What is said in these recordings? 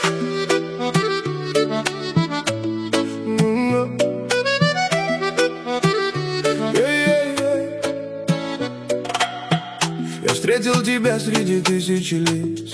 Я встретил тебя среди тысячи лиц,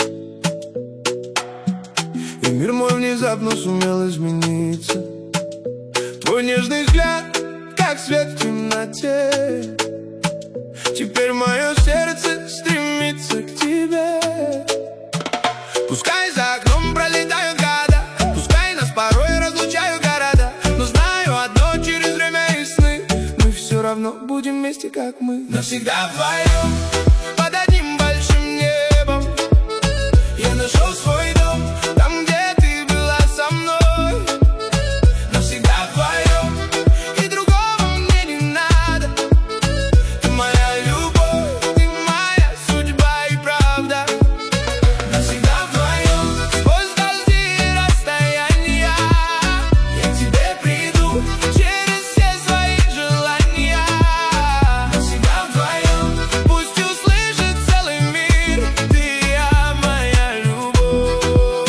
и мир мой внезапно сумел измениться. Твой нежный взгляд, как свет в темноте. Теперь мое сердце стремится к тебе. Пускай за окном пролетают года, пускай нас порой разлучают города, но знаю одно, через время и сны мы все равно будем вместе, как мы. Навсегда вдвоем, под одним большим небом. Я нашел свой дом, там, где ты была со мной. Навсегда вдвоем, и другого мне не надо. Ты моя любовь, ты моя судьба и правда. Навсегда вдвоем, сквозь дожди и расстояния, я к тебе приду через все свои желания. Навсегда вдвоем, пусть услышит целый мир, ты я, моя любовь.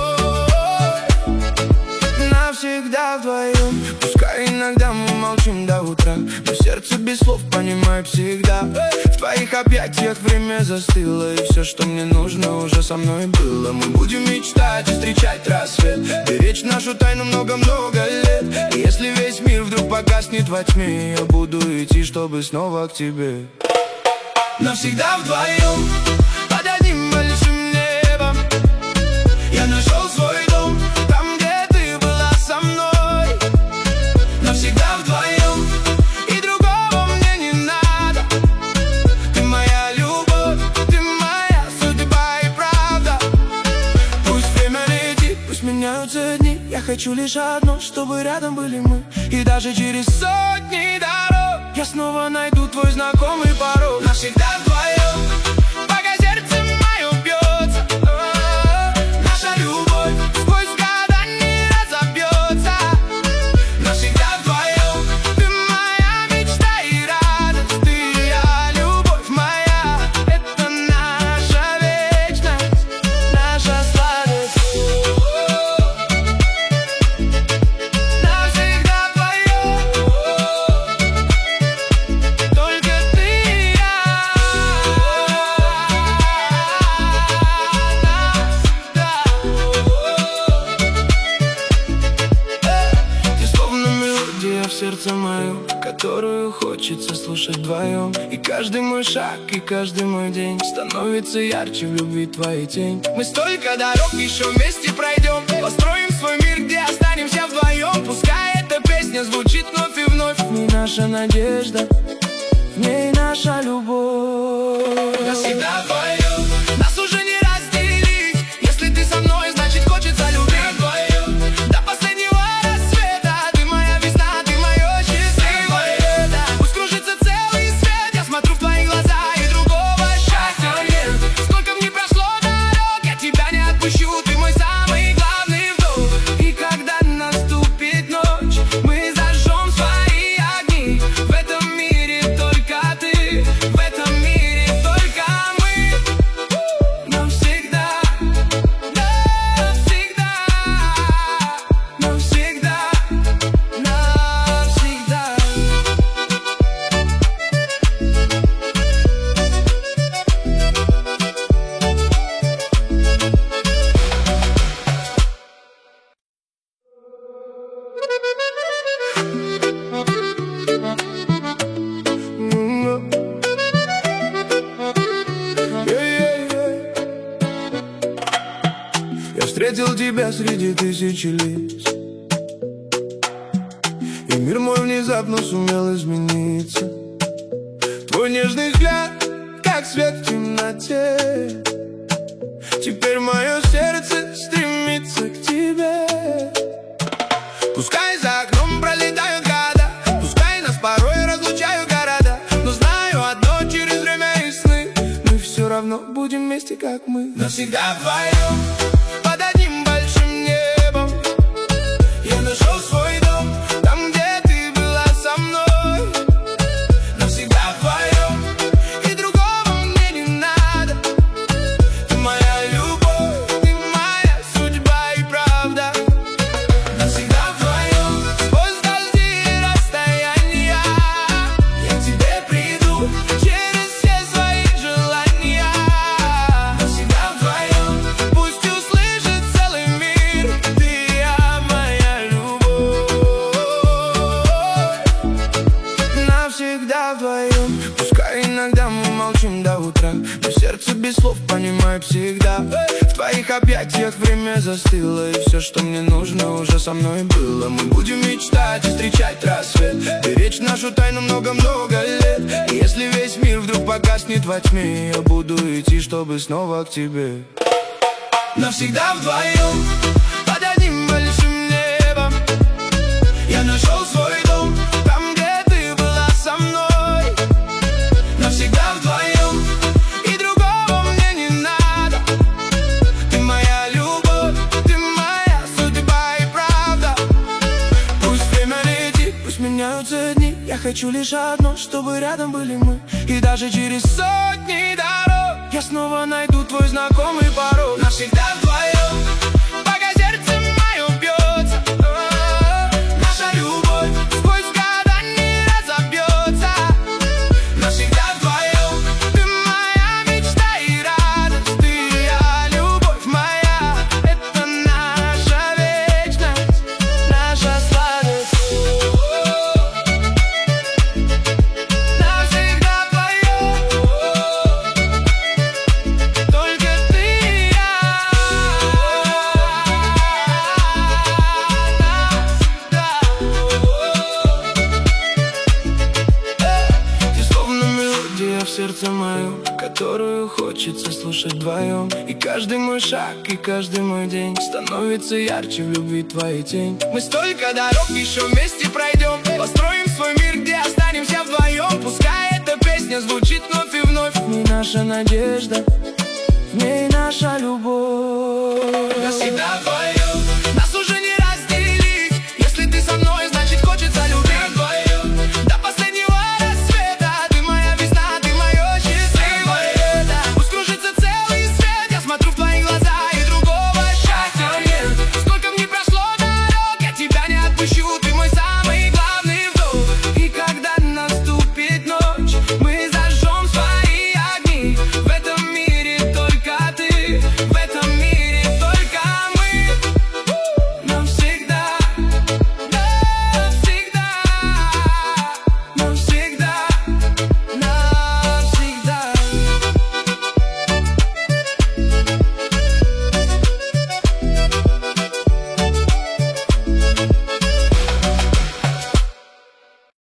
Навсегда вдвоем, пускай иногда мы молчим до утра, но сердце без слов понимает всегда. В твоих объятиях время застыло, и все, что мне нужно, уже со мной было. Мы будем мечтать и встречать рассвет, беречь нашу тайну много-много лет. И если весь мир вдруг погаснет во тьме, я буду идти, чтобы снова к тебе. Навсегда вдвоем, под одним большим небом. Я нашел свой дом, там, где ты была со мной. Навсегда вдвоем, и другого мне не надо. Ты моя любовь, ты моя судьба и правда. Пусть время летит, пусть меняются дни, я хочу лишь одно, чтобы рядом были мы. И даже через сотни дорог я снова найду твой знакомый порог. Навсегда вдвоем, пока сердце мое бьется, наша любовь сквозь года не разобьется. Навсегда вдвоем, ты моя мечта и радость, ты и я, любовь моя. Это наша вечность, наша сладость. Навсегда вдвоем, только ты и я. Ты словно мелодия в сердце моем, которую хочется слушать вдвоем. И каждый мой шаг, и каждый мой день становится ярче в любви твоей тень. Мы столько дорог еще вместе пройдем, построим свой мир, где останемся вдвоем. Пускай эта песня звучит вновь и вновь, в ней наша надежда, в ней наша любовь. Навсегда вдвоем, нас уже не разделить. Если ты со мной, значит хочется любить. Вдвоем, до последнего рассвета. Ты моя весна, ты мое счастливое лето. Пусть кружится целый свет, я смотрю в твои глаза, и другого счастья нет. Сколько мне прошло дорог, я тебя не отпущу. Ты мой самый главный вдох. И когда наступит ночь, мы зажжем свои огни. В этом мире только ты, в этом мире только мы. Навсегда, навсегда, навсегда, навсегда. Я встретил тебя среди тысячи лиц, и мир мой внезапно сумел измениться. Твой нежный взгляд, как свет в темноте. Теперь мое сердце стремится к тебе. Пускай за окном пролетают года, пускай нас порой разлучают города, но знаю одно, через время и сны мы все равно будем вместе, как мы. Навсегда вдвоем, под одним большим небом. Я нашел свой дом, там, где ты была со мной. Навсегда вдвоем, и другого мне не надо. Ты моя любовь, ты моя судьба и понимает всегда. В твоих объятиях время застыло, и все, что мне нужно, уже со мной было. Мы будем мечтать и встречать рассвет, беречь нашу тайну много-много лет. И если весь мир вдруг погаснет во тьме, я буду идти, чтобы снова к тебе. Навсегда вдвоем, под одним большим небом, я нашел свой дом, там, где ты была со мной. Навсегда вдвоем, и другого мне не надо. Ты моя любовь, ты моя судьба и правда. Пусть время летит, пусть меняются дни, я хочу лишь одно, чтобы рядом были мы. И даже через сотни дорог я снова найду твой знакомый порог. Навсегда вдвоем, пока сердце мое бьется, наша любовь сквозь года не разобьется. Навсегда вдвоем, ты моя мечта и радость, ты я, любовь моя. Это наша вечность, наша сладость. Навсегда вдвоем, только ты и я. Ты словно мелодия в сердце моем, которую хочется слушать вдвоем. И каждый мой шаг, и каждый мой день становится ярче в любви твоей тень. Мы столько дорог еще вместе пройдем, построим свой мир, где останемся вдвоем. Пускай эта песня звучит вновь и вновь. В ней наша надежда, в ней наша любовь.